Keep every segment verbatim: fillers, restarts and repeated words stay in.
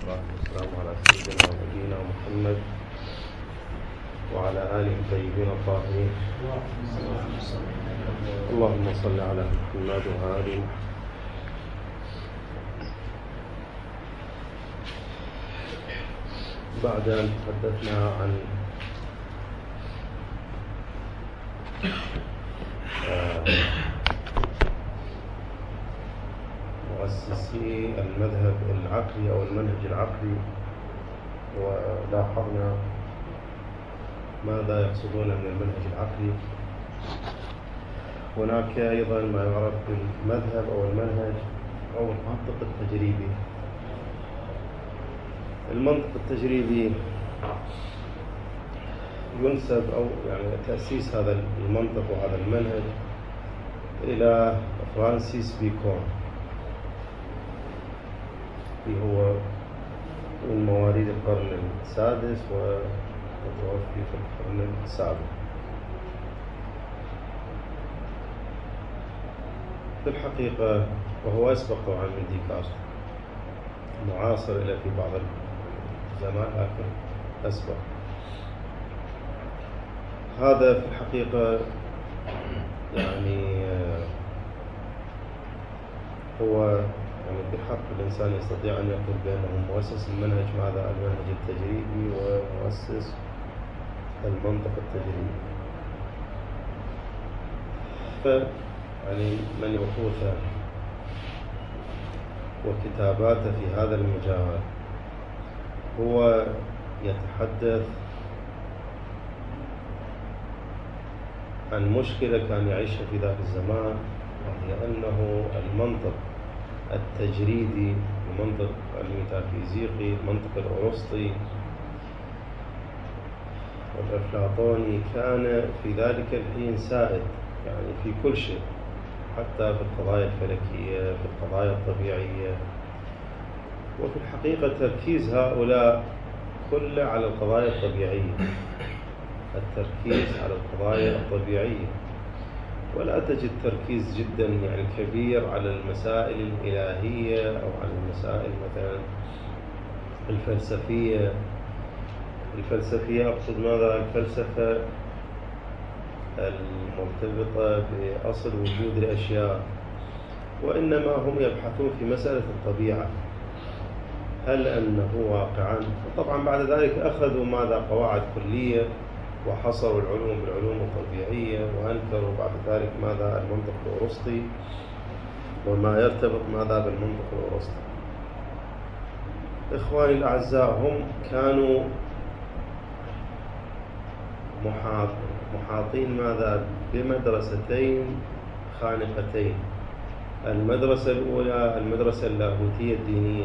والصلاة والسلام على سيدنا ونبينا محمد وعلى آله الطيبين الطاهرين. اللهم صل على محمد وآله. بعد أن تحدثنا عن مؤسسي المذهب العقلي أو المنهج العقلي، ولاحظنا ماذا يقصدون من المنهج العقلي. هناك أيضا ما يعرف بالمذهب أو المنهج أو المنطق التجريبي. المنطق التجريبي ينسب أو يعني تأسيس هذا المنطق وهذا المنهج إلى فرانسيس بيكون، اللي هو من مواليد القرن السادس ومتوفي في القرن السابع. في الحقيقة وهو أسبق طبعا من ديكارت، معاصر إلى في بعض الزمان لكن أسبق. هذا في الحقيقة يعني هو يعني بحق الإنسان يستطيع أن يقول بأنه مؤسس المنهج ماذا المنهج التجريبي ومؤسس المنطق التجريبي. ف يعني من يبحث وكتاباته في هذا المجال هو يتحدث عن مشكلة كان يعيشها في ذاك الزمان، وهي أنه المنطق التجريدي، المنطق الميتافيزيقي، المنطق الأرسطي والأفلاطوني كان في ذلك الحين سائد يعني في كل شيء، حتى في القضايا الفلكية، في القضايا الطبيعية. وفي الحقيقة تركيز هؤلاء كله على القضايا الطبيعية، التركيز على القضايا الطبيعية، ولا تجد تركيز جدا يعني كبير على المسائل الإلهية أو على المسائل مثلا الفلسفية. الفلسفية أقصد ماذا؟ الفلسفة المرتبطة بأصل وجود الأشياء، وإنما هم يبحثون في مسألة الطبيعة، هل أنه واقعا. وطبعا بعد ذلك أخذوا ماذا قواعد كلية وحصروا العلوم بالعلوم الطبيعية، وأنكروا بعد ذلك ماذا المنطق الأرسطي وما يرتبط ماذا بالمنطق الأرسطي. إخواني الأعزاء، هم كانوا محاط محاطين ماذا بمدرستين خانقتين. المدرسة الأولى المدرسة اللاهوتية الدينية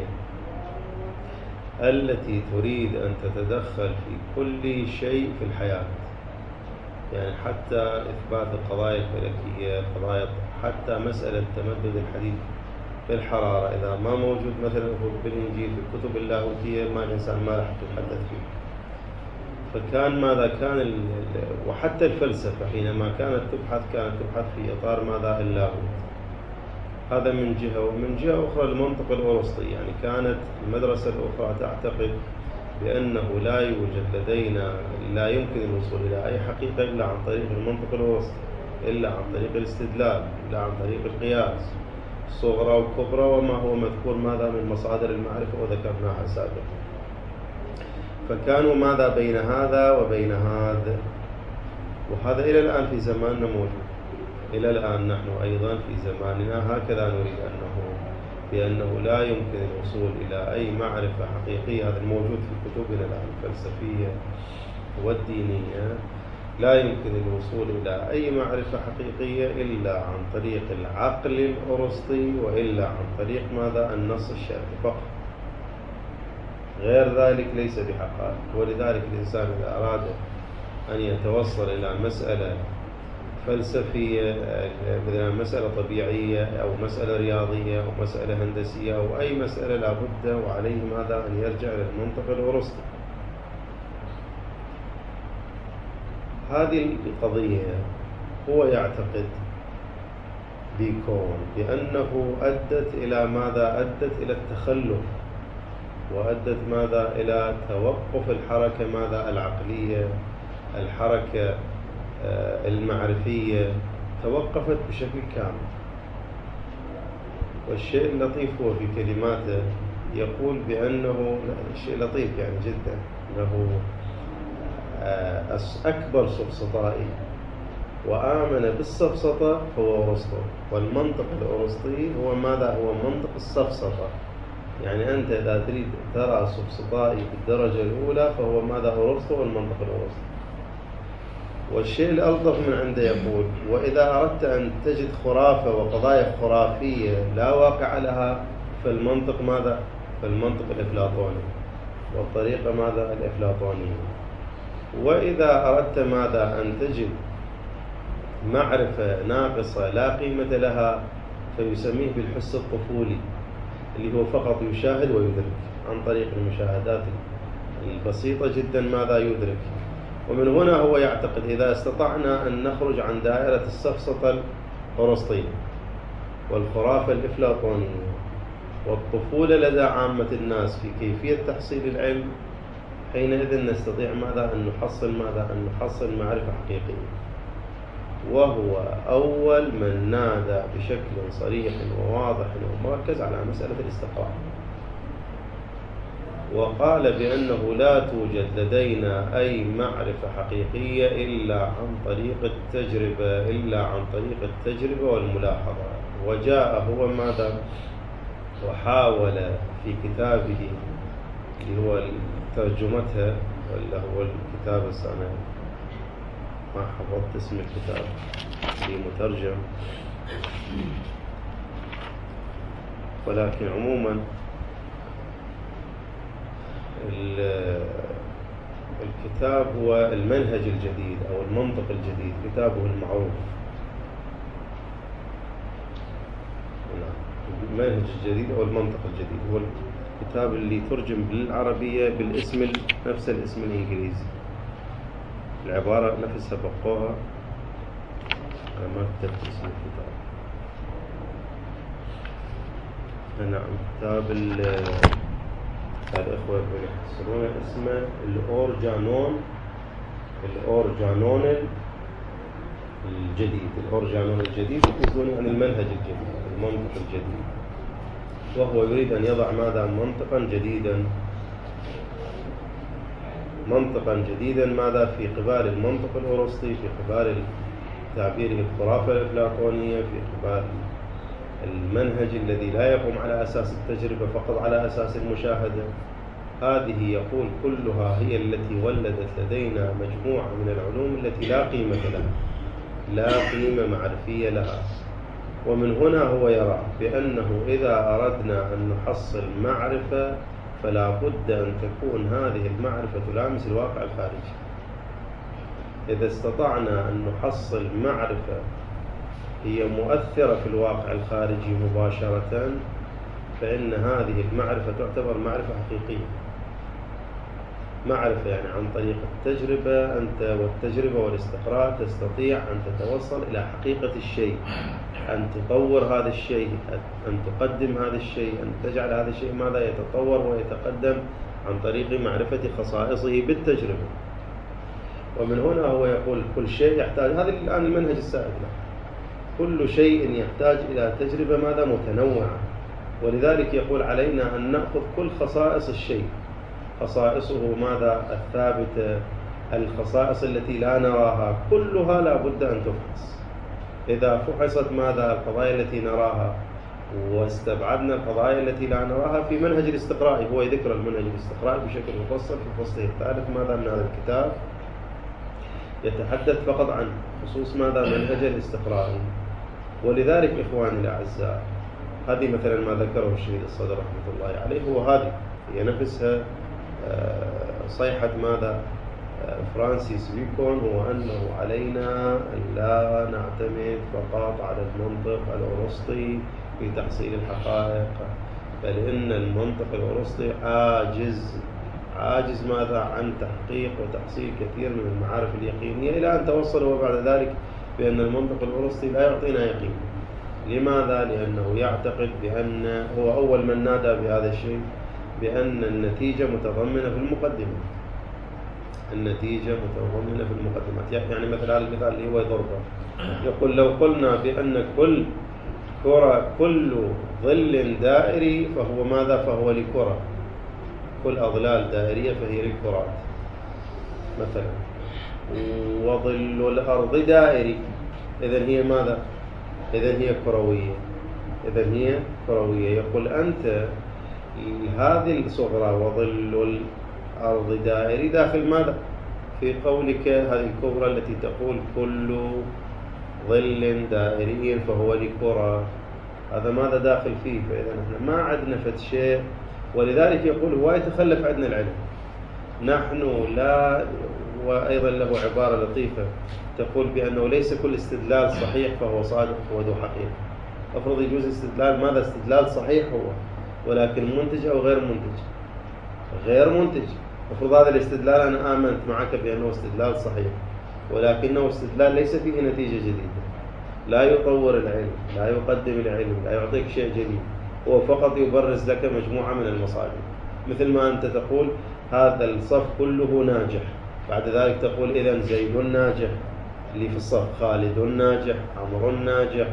التي تريد أن تتدخل في كل شيء في الحياة، يعني حتى إثبات القضايا الفلكية، قضايا حتى مسألة تمدد الحديث في الحرارة إذا ما موجود مثلا بالإنجيل في الكتب اللاهوتية ما الإنسان ما راح يتحدث فيه. فكان ماذا كان ال... وحتى الفلسفة حينما كانت تبحث كانت تبحث في إطار ماذا اللاهوت. هذا من جهة. ومن جهة أخرى المنطق الأرسطي، يعني كانت المدرسة الأخرى تعتقد بأنه لا يوجد لدينا لا يمكن الوصول إلى أي حقيقة إلا عن طريق المنطق الأرسطي، إلا عن طريق الاستدلال، إلا عن طريق القياس صغرى وكبرى وما هو مذكور ماذا من مصادر المعرفة وذكرناها سابقا. فكانوا ماذا بين هذا وبين هذا، وهذا إلى الآن في زماننا موجود. إلى الآن نحن أيضا في زماننا هكذا نريد أنه بأنه لا يمكن الوصول إلى أي معرفة حقيقية. هذا الموجود في كتبنا الآن الفلسفية والدينية، لا يمكن الوصول إلى أي معرفة حقيقية إلا عن طريق العقل الأرسطي وإلا عن طريق ماذا النص الشرعي فقط. غير ذلك ليس بحقائق. ولذلك الإنسان إذا أراد أن يتوصل إلى مسألة فلسفية مثلا مسألة طبيعية أو مسألة رياضية أو مسألة هندسية أو أي مسألة لابد وعليه ماذا أن يرجع إلى المنطق الأرسطي. هذه القضية هو يعتقد بيكون بأنه أدت إلى ماذا؟ أدت إلى التخلف وأدت ماذا إلى توقف الحركة ماذا العقلية، الحركة المعرفية توقفت بشكل كامل. والشيء اللطيف هو في كلماته يقول بأنه شيء لطيف يعني جدا، أنه أكبر سفسطائي وآمن بالسفسطة هو أرسطو، والمنطق الأرسطي هو ماذا؟ هو منطق السفسطة. يعني أنت إذا تريد ترى سفسطائي بالدرجة الأولى فهو ماذا؟ أرسطو والمنطق الأرسطي. والشيء الألطف من عنده يقول: وإذا أردت أن تجد خرافة وقضايا خرافية لا واقع لها فالمنطق ماذا؟ فالمنطق الأفلاطوني والطريقة ماذا؟ الأفلاطونية. وإذا أردت ماذا؟ أن تجد معرفة ناقصة لا قيمة لها فيسميه بالحس الطفولي، اللي هو فقط يشاهد ويدرك عن طريق المشاهدات البسيطة جدا ماذا؟ يدرك. ومن هنا هو يعتقد إذا استطعنا أن نخرج عن دائرة السفسطة الأرسطية والخرافة الأفلاطونية والطفولة لدى عامة الناس في كيفية تحصيل العلم، حينئذ نستطيع ماذا؟ أن نحصل ماذا؟ أن نحصل معرفة حقيقية. وهو أول من نادى بشكل صريح وواضح ومركز على مسألة الاستقراء، وقال بأنه لا توجد لدينا أي معرفة حقيقية إلا عن طريق التجربة إلا عن طريق التجربة والملاحظة. وجاء هو ماذا؟ وحاول في كتابه اللي هو ترجمتها، ولا هو الكتاب السنة ما حفظت اسم الكتاب اللي مترجم، ولكن عموما الكتاب هو المنهج الجديد أو المنطق الجديد، كتابه المعروف. المنهج الجديد أو المنطق الجديد هو الكتاب اللي ترجم بالعربية بالاسم نفس الاسم الإنجليزي، العبارة نفسها بقوها. أنا ما كتبت اسم الكتاب. نعم، كتاب الإخوة يحصلون اسمه الأورجانون الأورجانون الجديد الأورجانون الجديد يقصدون عن المنهج الجديد، المنطق الجديد. وهو يريد أن يضع ماذا؟ منطقا جديدا منطقا جديدا ماذا؟ في قبال المنطق الأرسطي، في قبال تعبيره الخرافة الأفلاطونية، في قبال المنهج الذي لا يقوم على أساس التجربة فقط على أساس المشاهدة. هذه يقول كلها هي التي ولدت لدينا مجموعة من العلوم التي لا قيمة لها، لا قيمة معرفية لها. ومن هنا هو يرى بأنه إذا أردنا أن نحصل معرفة فلا بد أن تكون هذه المعرفة تلامس الواقع الخارجي. إذا استطعنا أن نحصل معرفة هي مؤثرة في الواقع الخارجي مباشرة فإن هذه المعرفة تعتبر معرفة حقيقية. معرفة يعني عن طريق التجربة، أنت والتجربة والاستقراء تستطيع أن تتوصل إلى حقيقة الشيء، أن تطور هذا الشيء، أن تقدم هذا الشيء، أن تجعل هذا الشيء ماذا؟ يتطور ويتقدم عن طريق معرفة خصائصه بالتجربة. ومن هنا هو يقول كل شيء يحتاج، هذا الآن المنهج السائد له، كل شيء يحتاج إلى تجربة ماذا؟ متنوعة. ولذلك يقول علينا أن نأخذ كل خصائص الشيء، خصائصه ماذا؟ الثابتة، الخصائص التي لا نراها، كلها لا بد أن تفحص. إذا فحصت ماذا؟ القضايا التي نراها واستبعدنا القضايا التي لا نراها في منهج الاستقراء. هو يذكر المنهج الاستقرائي بشكل مفصل في فصله الثالث ماذا من هذا الكتاب، يتحدث فقط عن خصوص ماذا؟ منهج الاستقرائي. ولذلك إخواني الأعزاء هذه مثلا ما ذكره الشهيد الصدر رحمة الله عليه، وهذه هي نفسها صيحة ماذا؟ فرانسيس بيكون، هو أنه علينا أن لا نعتمد فقط على المنطق الأرسطي في تحصيل الحقائق، بل إن المنطق الأرسطي عاجز عاجز ماذا؟ عن تحقيق وتحصيل كثير من المعارف اليقينية، إلى أن توصل هو بعد ذلك بأن المنطق الأرسطي لا يعطينا يقين. لماذا؟ لأنه يعتقد بأن هو أول من نادى بهذا الشيء، بأن النتيجة متضمنة في المقدمة. النتيجة متضمنة في المقدمات. يعني مثلا المثال اللي هو ضربة، يقول لو قلنا بأن كل كرة كل ظل دائري فهو ماذا؟ فهو لكرة. كل أظلال دائرية فهي للكرات مثلا. وظل الأرض دائري، إذن هي ماذا؟ إذن هي كروية. إذن هي كروية. يقول أنت هذه الصغرى وظل الأرض دائري داخل ماذا؟ في قولك هذه الكبرى التي تقول كل ظل دائري فهو لكرة، هذا ماذا داخل فيه؟ فإذا نحن ما عندنا فد شيء. ولذلك يقول هو يتخلف عندنا العلم. نحن لا. وأيضا له عبارة لطيفة تقول بأنه ليس كل استدلال صحيح فهو صادق وذو حقيقة. أفرض يجوز استدلال ماذا؟ استدلال صحيح هو، ولكن منتج أو غير منتج. غير منتج. أفرض هذا الاستدلال أنا آمنت معك بأنه استدلال صحيح، ولكنه استدلال ليس فيه نتيجة جديدة، لا يطور العلم، لا يقدم العلم، لا يعطيك شيء جديد، هو فقط يبرز لك مجموعة من المصادر. مثل ما أنت تقول هذا الصف كله ناجح، بعد ذلك تقول إذن زيد ناجح، اللي في الصف خالد ناجح، عمرو ناجح،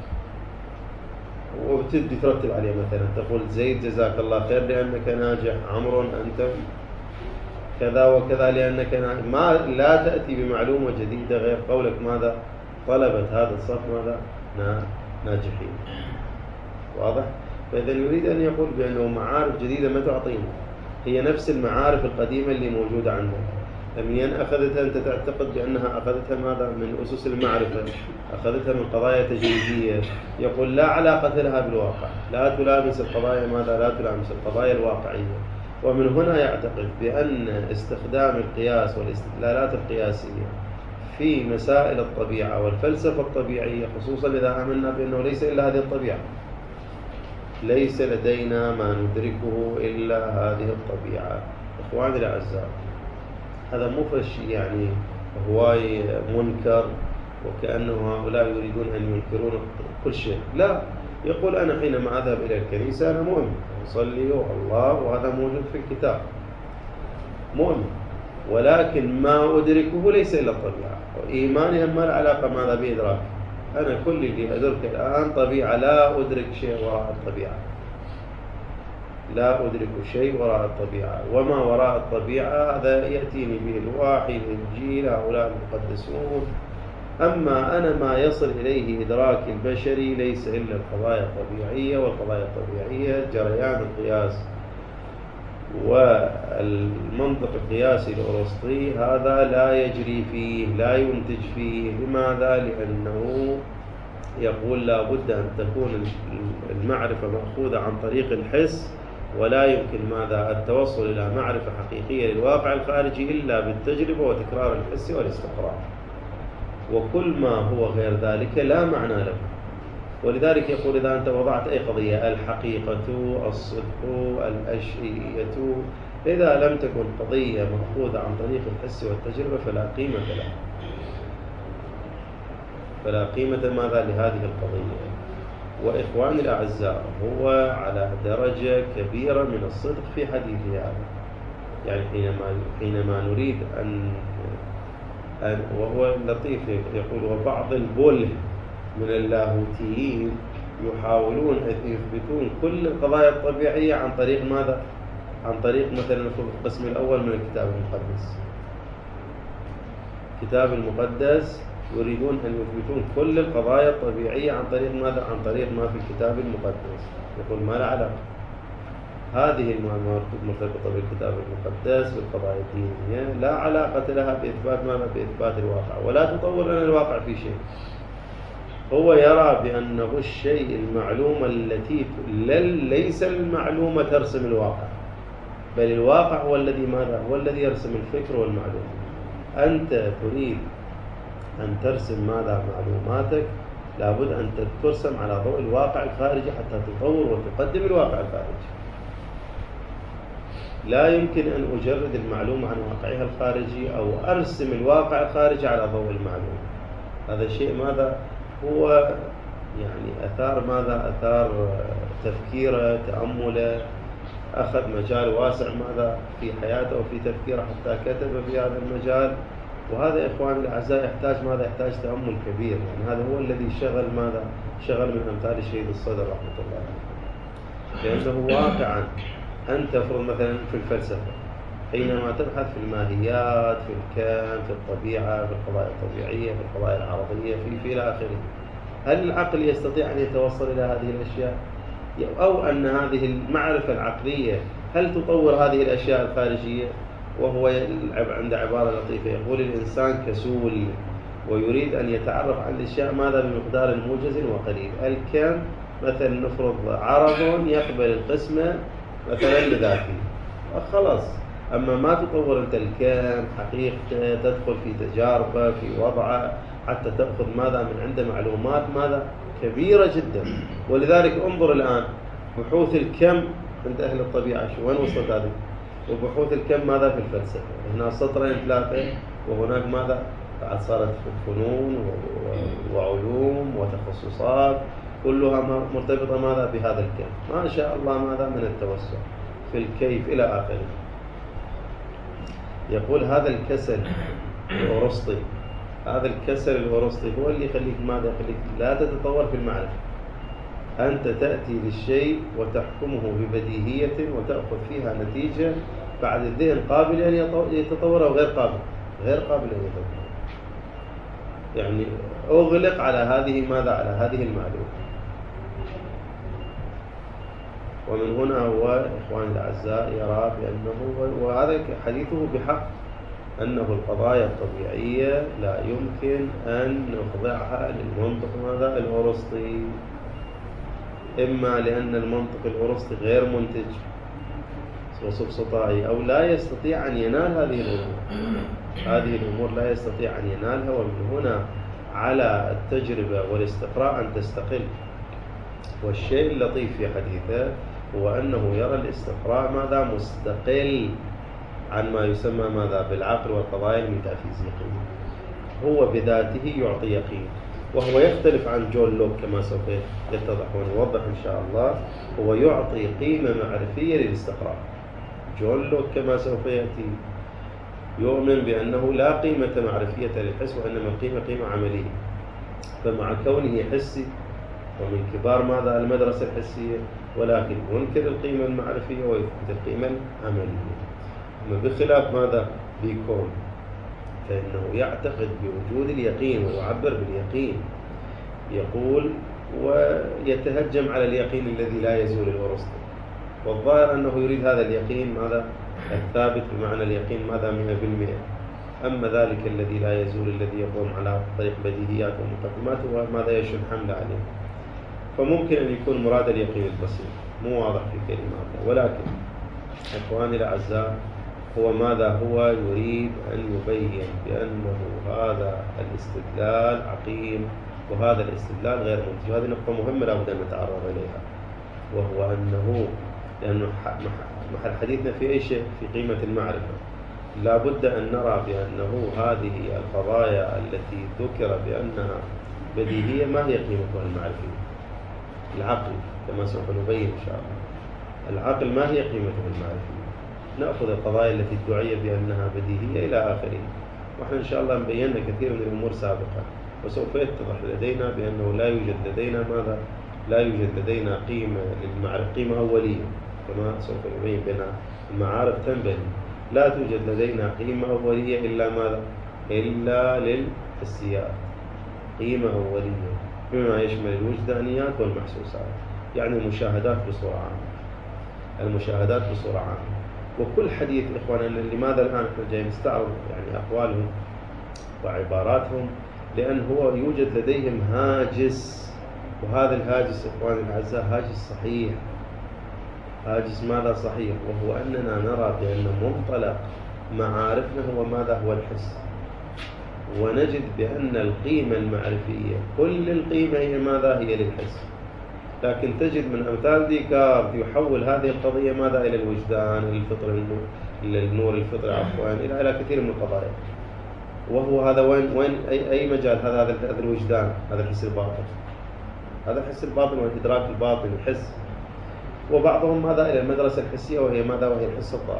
وبتدي ترتب عليه. مثلا تقول زيد جزاك الله خير لأنك ناجح، عمرو أنت كذا وكذا لأنك ناجح. ما لا تأتي بمعلومة جديدة غير قولك ماذا؟ طلبت هذا الصف ماذا؟ ناجحين. واضح؟ فإذا يريد أن يقول بأنه معارف جديدة ما تعطينا، هي نفس المعارف القديمة اللي موجودة عندنا. لمن أخذتها أنت تعتقد بأنها أخذتها ماذا؟ من أسس المعرفة، أخذتها من قضايا تجريبية. يقول لا علاقة لها بالواقع، لا تلامس القضايا ماذا؟ لا تلامس القضايا الواقعية. ومن هنا يعتقد بأن استخدام القياس والاستدلالات القياسية في مسائل الطبيعة والفلسفة الطبيعية، خصوصا إذا آمنا بأنه ليس إلا هذه الطبيعة، ليس لدينا ما ندركه إلا هذه الطبيعة. إخواني الأعزاء، هذا مو فشي يعني هواي منكر وكأنه هؤلاء يريدون أن ينكرون كل شيء. لا، يقول أنا حينما أذهب إلى الكنيسة أنا مؤمن، أصلي والله وهذا موجود في الكتاب، مؤمن، ولكن ما أدركه ليس إلا الطبيعة. وإيماني ما له علاقة ماذا بإدراك. أنا كل اللي أدرك الآن طبيعة، لا أدرك شيء وراء الطبيعة، لا أدرك شيء وراء الطبيعة. وما وراء الطبيعة هذا يأتيني به الوحي، الإنجيل، هؤلاء المقدسون. أما أنا ما يصل إليه إدراك البشري ليس إلا القضايا الطبيعية، والقضايا الطبيعية جريان القياس والمنطق القياسي الأرسطي هذا لا يجري فيه، لا ينتج فيه. لماذا؟ لأنه يقول لا بد أن تكون المعرفة مأخوذة عن طريق الحس، ولا يمكن ماذا؟ التوصل إلى معرفة حقيقية للواقع الخارجي إلا بالتجربة وتكرار الحس والاستقراء. وكل ما هو غير ذلك لا معنى له. ولذلك يقول إذا أنت وضعت أي قضية، الحقيقة، الصدق، الأشيئية، إذا لم تكن قضية مأخوذة عن طريق الحس والتجربة فلا قيمة لها، فلا قيمة ماذا لهذه القضية. وإخواني الأعزاء، هو على درجة كبيرة من الصدق في حديثه هذا. يعني حينما حينما نريد أن, أن وهو لطيف يقول وبعض البله من اللاهوتيين يحاولون أن يثبتون كل القضايا الطبيعية عن طريق ماذا؟ عن طريق مثلا القسم الأول من الكتاب المقدس. الكتاب المقدس يريدون أن يثبتون كل القضايا الطبيعية عن طريق ماذا؟ عن طريق ما في الكتاب المقدس. يقول ما لا علاقة، هذه المعلومات مرتبطة بالكتاب المقدس بالقضايا الدينية، لا علاقة لها بإثبات ماذا؟ بإثبات الواقع، ولا تطور لنا الواقع في شيء. هو يرى بأنه الشيء المعلومة التي ليس المعلومة ترسم الواقع، بل الواقع هو الذي ماذا؟ هو الذي يرسم الفكر والمعلومة. أنت تريد أن ترسم ماذا؟ معلوماتك، لابد أن ترسم على ضوء الواقع الخارجي حتى تطور وتقدم الواقع الخارجي. لا يمكن أن أجرد المعلومة عن واقعها الخارجي أو أرسم الواقع الخارجي على ضوء المعلومة. هذا شيء ماذا؟ هو يعني أثار ماذا؟ أثار تفكيره، تأمله، أخذ مجال واسع ماذا في حياته وفي تفكيره حتى كتب في هذا المجال. وهذا يا إخواني الأعزاء يحتاج ماذا؟ يحتاج تأمل كبير. يعني هذا هو الذي شغل ماذا؟ شغل من أمثال الشهيد الصدر رحمة الله عليه. لأنه واقعا أنت تفرض مثلا في الفلسفة حينما تبحث في الماهيات، في الكون، في الطبيعة، في القضايا الطبيعية، في القضايا العرضية، في في إلى آخره، هل العقل يستطيع أن يتوصل إلى هذه الأشياء؟ أو أن هذه المعرفة العقلية هل تطور هذه الأشياء الخارجية؟ وهو يلعب عند عبارة لطيفة يقول الإنسان كسول ويريد أن يتعرف عن الأشياء ماذا بمقدار موجز وقليل. الكم مثلا نفرض عرض يقبل القسمة مثلا لذاته خلاص. أما ما تطور أنت الكم حقيقة، تدخل في تجاربه في وضعه حتى تأخذ ماذا من عنده معلومات ماذا كبيرة جدا. ولذلك انظر الآن بحوث الكم عند أهل الطبيعة شو وين وصلت هذه، وبحوث الكم ماذا في الفلسفة. هنا سطرين ثلاثة وهناك ماذا بعد صارت فنون وعلوم وتخصصات كلها مرتبطة ماذا بهذا الكم. ما شاء الله ماذا من التوسع في الكيف إلى آخره. يقول هذا الكسل الأرسطي، هذا الكسل الأرسطي هو اللي يخليك ماذا؟ يخليك لا تتطور في المعرفة. أنت تأتي للشيء وتحكمه ببديهية وتأخذ فيها نتيجة بعد الذهن قابل أن يتطور أو غير قابل غير قابل أن يتطور. يعني أغلق على هذه ماذا؟ على هذه المعلومة. ومن هنا هو إخواني الأعزاء يرى بأنه، وهذا حديثه بحق، أنه القضايا الطبيعية لا يمكن أن نخضعها للمنطق ماذا؟ الأرسطي. إما لأن المنطق الأرسطي غير منتج وسفسطائي أو لا يستطيع أن ينال هذه الأمور. هذه الأمور لا يستطيع أن ينالها. ومن هنا على التجربة والاستقراء أن تستقل. والشيء اللطيف في حديثه هو أنه يرى الاستقراء ماذا؟ مستقل عن ما يسمى ماذا؟ بالعقل والقضايا الميتافيزيقية. هو بذاته يعطي يقين، وهو يختلف عن جون لوك كما سوف يتضح ونوضح إن شاء الله. هو يعطي قيمة معرفية للاستقراء. جون لوك كما سوف يأتي يؤمن بأنه لا قيمة معرفية للحس، وإنما القيمة قيمة عملية. فمع كونه حسي ومن كبار ماذا؟ المدرسة الحسية، ولكن ينكر القيمة المعرفية ويثبت القيمة العملية. أما بخلاف ماذا؟ بيكون فإنه يعتقد بوجود اليقين ويعبر باليقين، يقول ويتهجم على اليقين الذي لا يزول الأرسطي. والظاهر أنه يريد هذا اليقين ماذا؟ الثابت، بمعنى اليقين ماذا؟ مئة بالمئة. أما ذلك الذي لا يزول الذي يقوم على طريق بديهيات ومقدمات هو ماذا؟ يشن حمل عليه. فممكن أن يكون مراد اليقين البسيط مو واضح في كلماته. ولكن إخواني الأعزاء هو ماذا؟ هو يريد أن يبين بأنه هذا الاستدلال عقيم وهذا الاستدلال غير منتج. هذه نقطة مهمة لابد أن نتعرض إليها، وهو أنه لأنه محل حديثنا في أي شيء في قيمة المعرفة لابد أن نرى بأنه هذه القضايا التي ذكر بأنها بديهية ما هي قيمتها المعرفية. العقل كما سوف نبين إن شاء الله، العقل ما هي قيمته المعرفية. نأخذ القضايا التي ادعي بأنها بديهية إلى آخره، وإحنا إن شاء الله بينا كثير من الأمور سابقا، وسوف يتضح لدينا بأنه لا يوجد لدينا ماذا؟ لا يوجد لدينا قيمة للمعرفة، قيمة أولية كما سوف نبين بأن المعارف تنبني. لا توجد لدينا قيمة أولية إلا ماذا؟ إلا للحسيات. قيمة أولية بما يشمل الوجدانيات والمحسوسات، يعني المشاهدات بصورة عامة، المشاهدات بصورة عامة. وكل حديث إخواننا لماذا الآن احنا جايين نستعرض يعني أقوالهم وعباراتهم؟ لأن هو يوجد لديهم هاجس، وهذا الهاجس إخواني الأعزاء هاجس صحيح. هاجس ماذا صحيح؟ وهو أننا نرى بأن منطلق معارفنا هو ماذا؟ هو الحس. ونجد بأن القيمة المعرفية كل القيمة هي ماذا؟ هي للحس. لكن تجد من أمثال ديكارت يحول هذه القضية ماذا؟ إلى الوجدان، إلى الفطر، إلى النور الفطري عفوا، إلى إلى كثير من القضايا. وهو هذا وين وين أي أي مجال هذا هذا هذا الوجدان، هذا الحس الباطن، هذا الحس الباطن والإدراك الباطن، الحس. وبعضهم ماذا إلى المدرسة الحسية، وهي ماذا؟ وهي الحس الظاهر،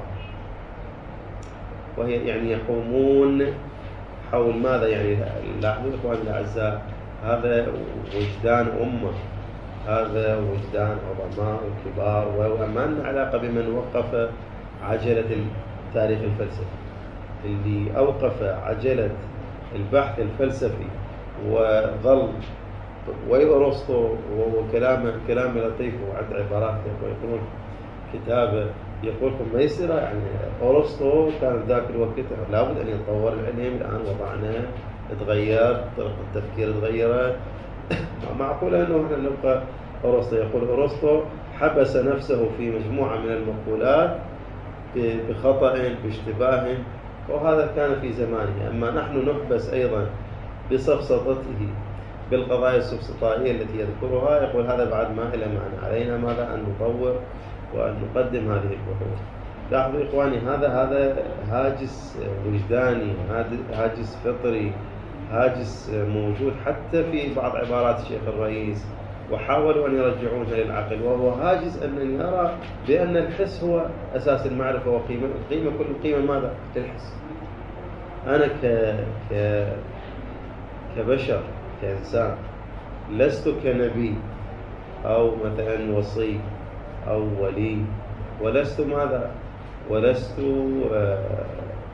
وهي يعني يقومون حول ماذا؟ يعني لاحظوا إخواني الأعزاء، هذا وجدان أمة، هذا وجدان عظماء وكبار، وما لنا علاقة بمن وقف عجلة التاريخ الفلسفي. اللي أوقف عجلة البحث الفلسفي وظل، وأرسطو وكلامه كلام لطيف وعند عبارات يقولون كتابه يقول لكم ميسرة، يعني أرسطو كان ذاك الوقت لابد أن يتطور العلم، الآن وضعنا تغير، طرق التفكير تغيرت. معقولة أنه احنا نبقى أرسطو؟ يقول أرسطو حبس نفسه في مجموعة من المقولات بخطأ باشتباه، وهذا كان في زمانه. أما نحن نحبس أيضا بسفسطته بالقضايا السفسطائية التي يذكرها، يقول هذا بعد ما إلى معنى، علينا ماذا؟ أن نطور وأن نقدم هذه البحوث. لاحظوا إخواني، هذا هذا هاجس وجداني، هاجس فطري، هاجس موجود حتى في بعض عبارات الشيخ الرئيس، وحاولوا أن يرجعونها للعقل، وهو هاجس أن يرى بأن الحس هو أساس المعرفة وقيمة القيمة، كل القيمة ماذا؟ للحس. أنا ك... ك... كبشر، كإنسان، لست كنبي أو مثلا وصي أو ولي، ولست ماذا؟ ولست آه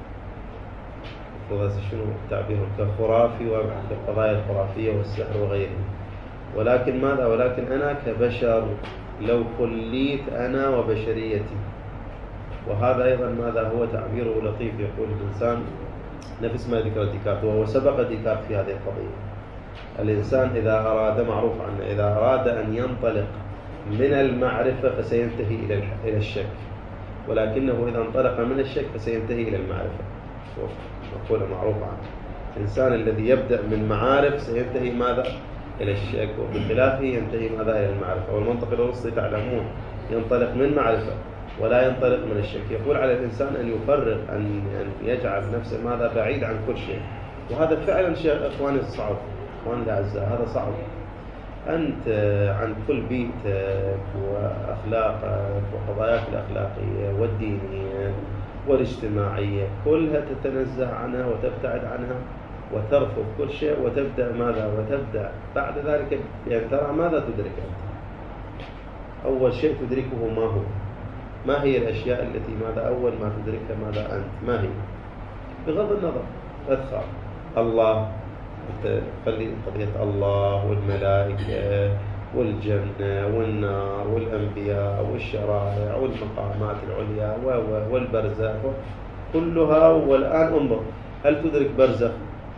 شنو التعبير؟ كخرافي وكالقضايا الخرافية والسحر وغيره، ولكن ماذا؟ ولكن أنا كبشر، لو خليت أنا وبشريتي. وهذا أيضا ماذا هو تعبيره لطيف، يقول الإنسان نفس ما ذكر ديكارت، وهو سبق ديكارت في هذه القضية. الإنسان إذا أراد، معروف عنه، إذا أراد أن ينطلق من المعرفة فسينتهي إلى الشك، ولكنه إذا انطلق من الشك فسينتهي إلى المعرفة. مقولة معروفة عنه، الإنسان الذي يبدأ من معارف سينتهي ماذا؟ إلى الشك، وبخلافه ينتهي ماذا؟ إلى المعرفة. والمنطق الأرسطي تعلمون ينطلق من معرفة ولا ينطلق من الشك. يقول على الإنسان أن يفرغ، أن يجعل نفسه ماذا؟ بعيد عن كل شيء. وهذا فعلا شيء إخواني صعب، إخواني الأعزاء، هذا صعب. أنت عن كل بيئتك وأخلاقك وقضاياك الأخلاقية والدينية والاجتماعية كلها تتنزه عنها وتبتعد عنها وترفض كل شيء، وتبدأ ماذا؟ وتبدأ بعد ذلك يعني ترى ماذا تدرك أنت؟ أول شيء تدركه ما هو؟ ما هي الأشياء التي ماذا؟ أول ما تدركها ماذا أنت؟ ما هي؟ بغض النظر أدخل الله، خلي قضية الله والملائكة والجنة والنار والأنبياء والشرائع والمقامات العليا والبرزخ كلها. والآن انظر، هل تدرك برزخ؟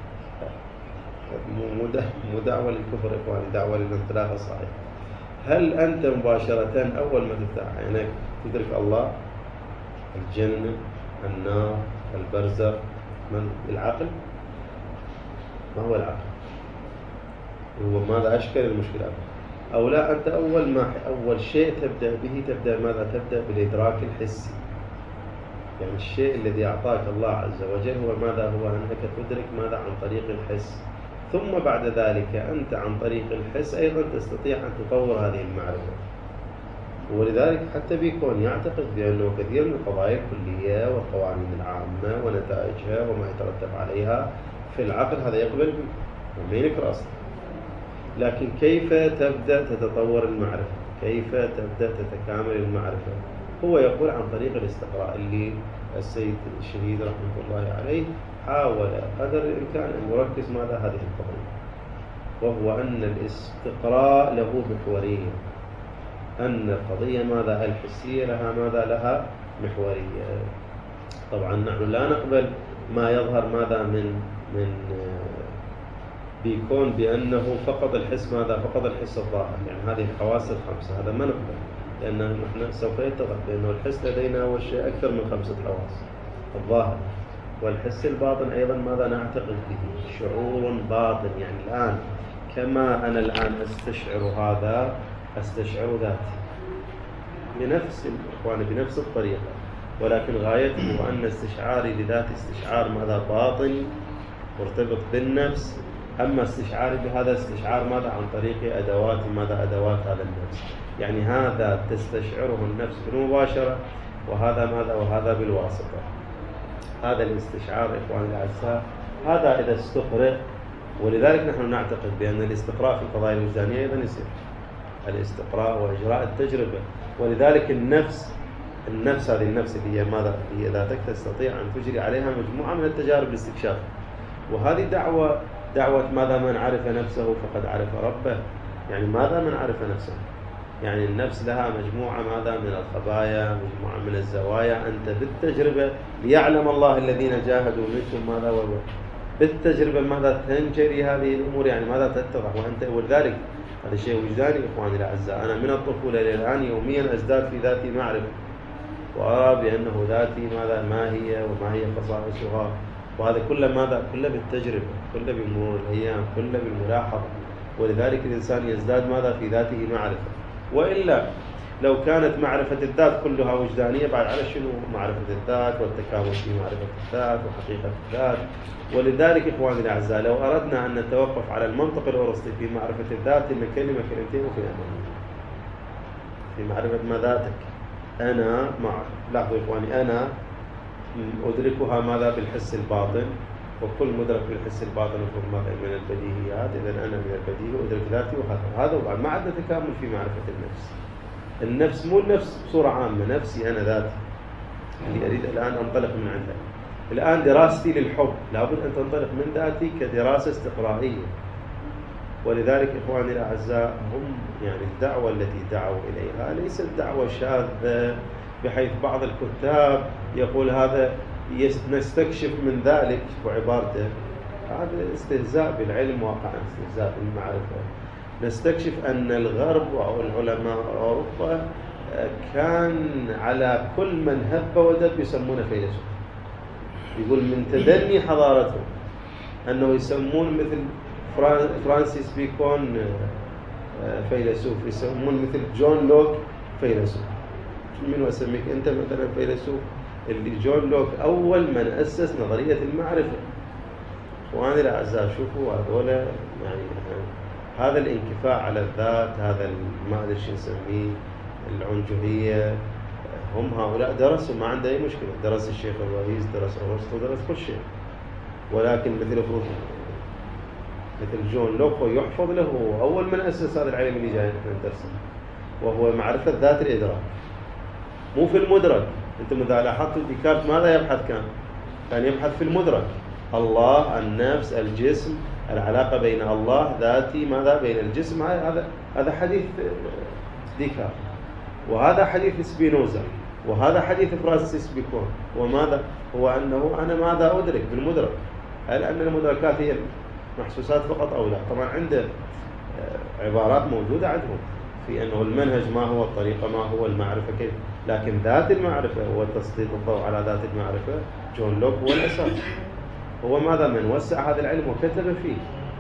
مو دعوة للكفر إخواني، دعوة للانطلاق الصحيح. هل أنت مباشرة أول ما تفتح عينك تدرك الله، الجنة، النار، البرزخ؟ من العقل؟ ما هو العقل؟ هو ماذا أشكل المشكلات؟ أو لا، أنت أول ما أول شيء تبدأ به تبدأ ماذا؟ تبدأ بالإدراك الحسي. يعني الشيء الذي أعطاك الله عز وجل هو ماذا؟ هو أنك تدرك ماذا؟ عن طريق الحس. ثم بعد ذلك أنت عن طريق الحس أيضا تستطيع أن تطور هذه المعرفة. ولذلك حتى بيكون يعتقد بأنه كثير من القضايا الكلية والقوانين العامة ونتائجها وما يترتب عليها في العقل هذا يقبل به وما ينكر أصلا. لكن كيف تبدأ تتطور المعرفة؟ كيف تبدأ تتكامل المعرفة؟ هو يقول عن طريق الاستقراء، اللي السيد الشهيد رحمه الله عليه حاول قدر الإمكان أن يركز ماذا؟ هذه القضية، وهو أن الاستقراء له محورية، أن القضية ماذا؟ الحسية لها ماذا؟ لها محورية. طبعا نحن لا نقبل ما يظهر ماذا؟ من من بيكون بأنه فقط الحس ماذا؟ فقط الحس الظاهر، يعني هذه الحواس الخمسة، هذا ما نقبل، لأن نحن سوف يتضح بأنه الحس لدينا أول شيء أكثر من خمسة حواس: الظاهر والحس الباطن أيضا ماذا؟ نعتقد به، شعور باطن. يعني الآن كما أنا الآن أستشعر هذا، أستشعر ذاتي بنفس الإخوان بنفس الطريقة، ولكن غايته أن استشعاري لذاتي استشعار ماذا؟ باطني مرتبط بالنفس. أما استشعاري بهذا استشعار ماذا؟ عن طريق أدوات ماذا؟ أدوات هذا النفس. يعني هذا تستشعره النفس بالمباشرة، وهذا ماذا؟ وهذا بالواسطة. هذا الاستشعار إخواني الأعزاء، هذا إذا استقرأ. ولذلك نحن نعتقد بأن الاستقراء في القضايا الوجدانية أيضا يصير الاستقراء وإجراء التجربة. ولذلك النفس النفس هذه النفس اللي هي ماذا؟ هي ذاتك تستطيع أن تجري عليها مجموعة من التجارب الاستكشاف. وهذه دعوة دعوة ماذا؟ من عرف نفسه فقد عرف ربه. يعني ماذا من عرف نفسه؟ يعني النفس لها مجموعة ماذا؟ من الخبايا، مجموعة من الزوايا. أنت بالتجربة ليعلم الله الذين جاهدوا منكم ماذا؟ وهو بالتجربة ماذا؟ تنجري هذه الأمور، يعني ماذا؟ تتضح. وأنت ولذلك هذا شيء وجداني إخواني الأعزاء. أنا من الطفولة إلى الآن يوميا أزداد في ذاتي معرفة، وأرى بأنه ذاتي ماذا؟ ما هي وما هي خصائصها. وهذا كله ماذا؟ كله بالتجربة، كله بمرور الأيام، كله بالملاحظة. ولذلك الإنسان يزداد ماذا؟ في ذاته معرفة. وإلا لو كانت معرفة الذات كلها وجدانية، بعد على شنو معرفة الذات والتكامل في معرفة الذات وحقيقة الذات؟ ولذلك إخواني الأعزاء، لو أردنا أن نتوقف على المنطق الأرسطي في معرفة الذات، إن كلمة كلمتين وفي أمام في معرفة ما ذاتك. أنا مع لاحظوا إخواني، أنا أدركها ماذا؟ بالحس الباطن، وكل مدرك بالحس الباطن وكل ماذا؟ من البديهيات. إذن أنا من البديهي أدرك ذاتي، وهذا هذا بعد ما عندنا تكامل في معرفة النفس. النفس مو النفس بصورة عامة، نفسي أنا ذاتي اللي أريد الآن أنطلق من عندها. الآن دراستي للحب لابد أن تنطلق من ذاتي كدراسة استقرائية. ولذلك إخواني الأعزاء، هم يعني الدعوة التي دعوا إليها ليست دعوة شاذة، بحيث بعض الكتاب يقول هذا نستكشف من ذلك، وعبارته هذا استهزاء بالعلم، واقعا استهزاء بالمعرفة. نستكشف أن الغرب أو العلماء أوروبا كان على كل من هب ودب يسمونه فيلسوف. يقول من تدني حضارتهم أنه يسمون مثل فرانسيس بيكون فيلسوف، يسمون مثل جون لوك فيلسوف. من أسميك أنت مثلا فيلسوف؟ اللي جون لوك أول من أسس نظرية المعرفة. وأنا الأعزاء شوفوا هذولا يعني هذا الانكفاء على الذات، هذا ما أدري شو نسميه، العنجهية، هم هؤلاء درسوا ما عنده أي مشكلة. درس الشيخ الرئيس، درس أرسطو، درس كل شيء. ولكن مثل فروض مثل جون لوك يحفظ له أول من أسس هذا العلم اللي جاي ندرسه، وهو معرفة ذات الإدراك، مو في المدرك. أنتم إذا لاحظتوا ديكارت ماذا يبحث؟ كان كان يبحث في المدرك، الله، النفس، الجسم، العلاقة بين الله ذاتي ماذا؟ بين الجسم. هذا هذا حديث ديكارت، وهذا حديث سبينوزا، وهذا حديث فرانسيس بيكون. وماذا هو؟ أنه أنا ماذا أدرك بالمدرك؟ هل أن المدركات هي محسوسات فقط أو لا؟ طبعا عنده عبارات موجودة عندهم في أنه المنهج ما هو، الطريقة ما هو، المعرفة كيف. لكن ذات المعرفة هو تسليط الضوء على ذات المعرفة. جون لوك هو الأساس، هو ماذا؟ من وسع هذا العلم وكتب فيه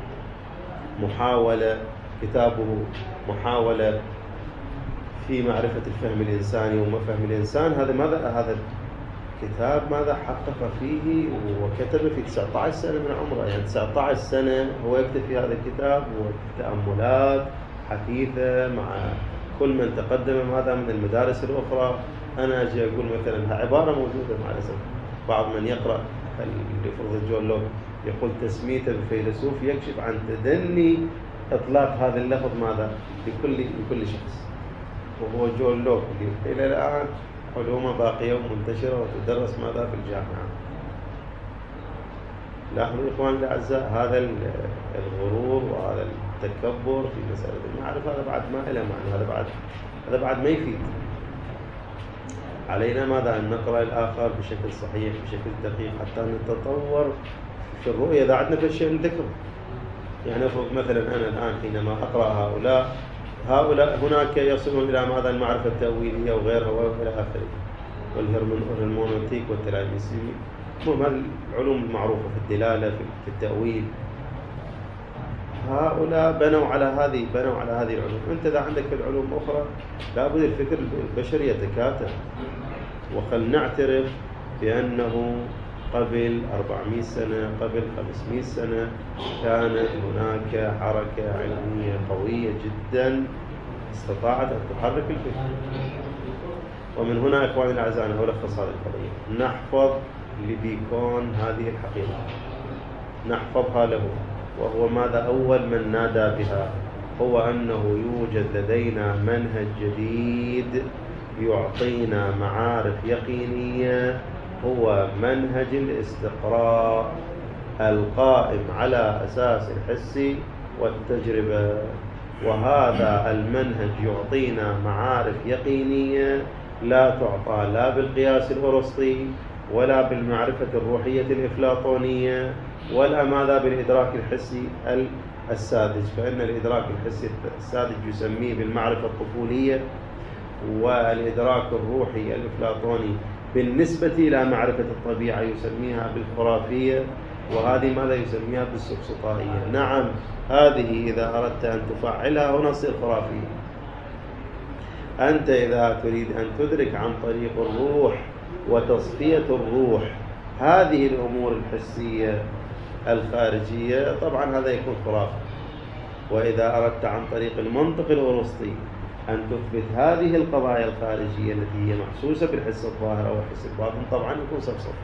محاولة، كتابه محاولة في معرفة الفهم الإنساني ومفهم الإنسان. هذا ماذا؟ هذا الكتاب ماذا حقق فيه وكتب في تسعة عشر سنة من عمره. يعني تسعة عشر سنة هو يكتب في هذا الكتاب، وتأملات حثيثة مع كل من تقدم ماذا من المدارس الأخرى. أنا أجي أقول مثلا عبارة موجودة مع الأسف، بعض من يقرأ لفرض جون لوك يقول تسميته بفيلسوف يكشف عن تدني إطلاق هذا اللفظ ماذا؟ لكل لكل شخص. وهو جون لوك اللي إلى الآن علومه باقية ومنتشرة وتدرس ماذا؟ في الجامعة. لاحظوا إخواني الأعزاء، هذا الغرور وهذا التكبر في مسألة المعرفة هذا بعد ما إلى معنى، هذا بعد هذا بعد ما يفيد. علينا ماذا؟ أن نقرأ الآخر بشكل صحيح، بشكل دقيق، حتى نتطور في الرؤية. إذا عندنا في شيء نذكره. يعني أفرض مثلا أنا الآن حينما أقرأ هؤلاء هؤلاء هناك يصلون إلى ماذا؟ المعرفة التأويلية وغيرها وإلى آخره، والهرمونوتيك والتلاميذية، المهم العلوم المعروفة في الدلالة في التأويل. هؤلاء بنوا على هذه بنوا على هذه العلوم. أنت إذا عندك في العلوم أخرى لابد الفكر البشري يتكاتف. وخل نعترف بأنه قبل أربعمائة سنة، قبل خمسمائة سنة كانت هناك حركة علمية قوية جدا استطاعت أن تحرك الفكر. ومن هنا إخواني الأعزاء أنا ألخص هذه القضية. نحفظ لبيكون هذه الحقيقة، نحفظها له، وهو ماذا؟ أول من نادى بها هو أنه يوجد لدينا منهج جديد يعطينا معارف يقينية، هو منهج الاستقراء القائم على أساس الحس والتجربة. وهذا المنهج يعطينا معارف يقينية لا تعطى لا بالقياس الأرسطي ولا بالمعرفة الروحية الإفلاطونية ولا ماذا بالإدراك الحسي الساذج. فإن الإدراك الحسي الساذج يسميه بالمعرفة الطفولية، والإدراك الروحي الإفلاطوني بالنسبة إلى معرفة الطبيعة يسميها بالخرافية، وهذه ماذا يسميها بالسقسطائية. نعم، هذه إذا أردت أن تفعلها هنا تصير خرافية. أنت إذا تريد أن تدرك عن طريق الروح وتصفية الروح هذه الأمور الحسية الخارجية، طبعا هذا يكون خرافي. وإذا أردت عن طريق المنطق الأرسطي أن تثبت هذه القضايا الخارجية التي هي محسوسة بالحس الظاهر أو الحس الباطن، طبعا يكون صفصف.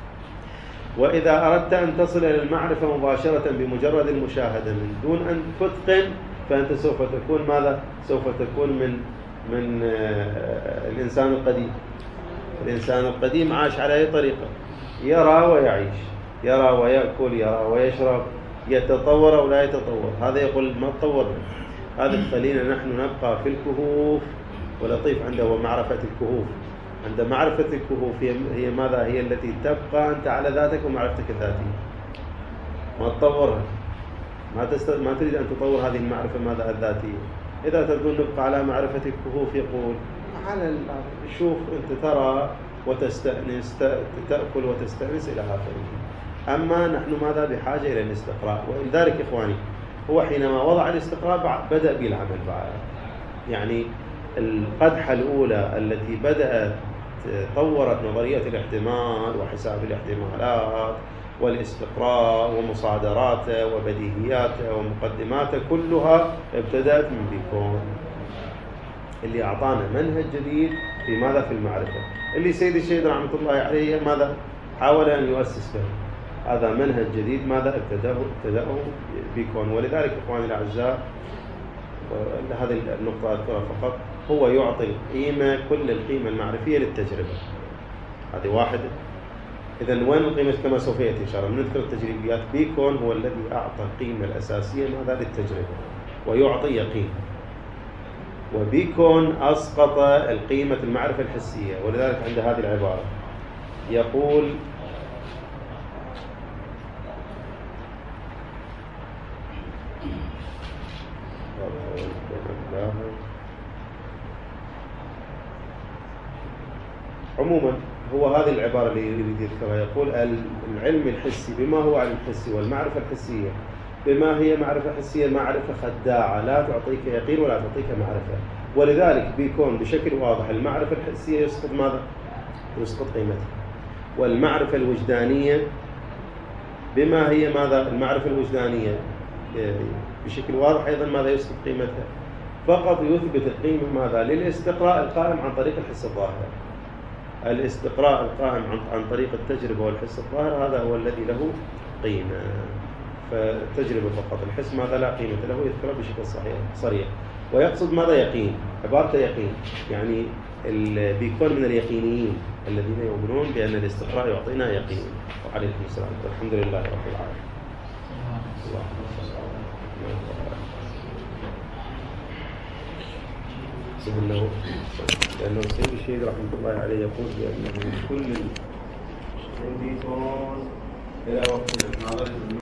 وإذا أردت أن تصل إلى المعرفة مباشرة بمجرد المشاهدة من دون أن تتقن، فأنت سوف تكون ماذا؟ سوف تكون من من الإنسان القديم. الإنسان القديم عاش على أي طريقة؟ يرى ويعيش، يرى ويأكل، يرى ويشرب، يتطور أو لا يتطور. هذا يقول ما تطورنا. هذا خلينا نحن نبقى في الكهوف. ولطيف عنده معرفة الكهوف. عند معرفة الكهوف هي, هي ماذا؟ هي التي تبقى أنت على ذاتك ومعرفتك الذاتية، ما تطورها. ما, تست... ما تريد أن تطور هذه المعرفة ماذا؟ الذاتية. إذا تقول نبقى على معرفة الكهوف، يقول على شوف أنت ترى وتستأنس، تأكل وتستأنس إلى آخره. أما نحن ماذا؟ بحاجة إلى الاستقراء. ولذلك إخواني هو حينما وضع الاستقراء بدأ بالعمل بعد. يعني القدحة الأولى التي بدأت طورت نظرية الاحتمال وحساب الاحتمالات والاستقراء ومصادراته وبديهياته ومقدماته كلها ابتدأت من بيكون، اللي أعطانا منهج جديد في ماذا؟ في المعرفة، اللي سيد الشهيد رحمة الله عليه ماذا؟ حاول أن يؤسس به. هذا منهج جديد ماذا؟ ابتدأه ابتدأه بيكون. ولذلك إخواني الأعزاء هذه النقطة أذكرها فقط، هو يعطي القيمة، كل القيمة المعرفية للتجربة. هذه واحدة. إذن وين القيمة؟ كما سوف يأتي إن شاء الله نذكر التجريبيات. بيكون هو الذي أعطى القيمة الأساسية ماذا؟ للتجربة، ويعطي يقين. وبيكون أسقط القيمة المعرفة الحسية. ولذلك عند هذه العبارة يقول عموما هو هذه العبارة اللي يريد يذكرها، يقول العلم الحسي بما هو علم الحسي والمعرفة الحسية بما هي معرفة حسية، معرفة خداعة لا تعطيك يقين ولا تعطيك معرفة. ولذلك بيكون بشكل واضح المعرفة الحسية يسقط ماذا؟ يسقط قيمتها. والمعرفة الوجدانية بما هي ماذا؟ المعرفة الوجدانية بشكل واضح أيضا ماذا؟ يسقط قيمتها. فقط يثبت القيمة ماذا؟ للاستقراء القائم عن طريق الحس الظاهر. الاستقراء القائم عن طريق التجربة والحس الظاهر هذا هو الذي له قيمة. فالتجربة فقط، الحس ماذا؟ لا قيمة له، يذكره بشكل صحيح صريح. ويقصد ماذا؟ يقين. عبارته يقين، يعني بيكون من اليقينيين الذين يؤمنون بأن الاستقراء يعطينا يقين. وعليكم السلام. الحمد لله رب العالمين. الله لأنه سيد الشهيد رحمة الله عليه يقول بأنه كل الذي إلى وقت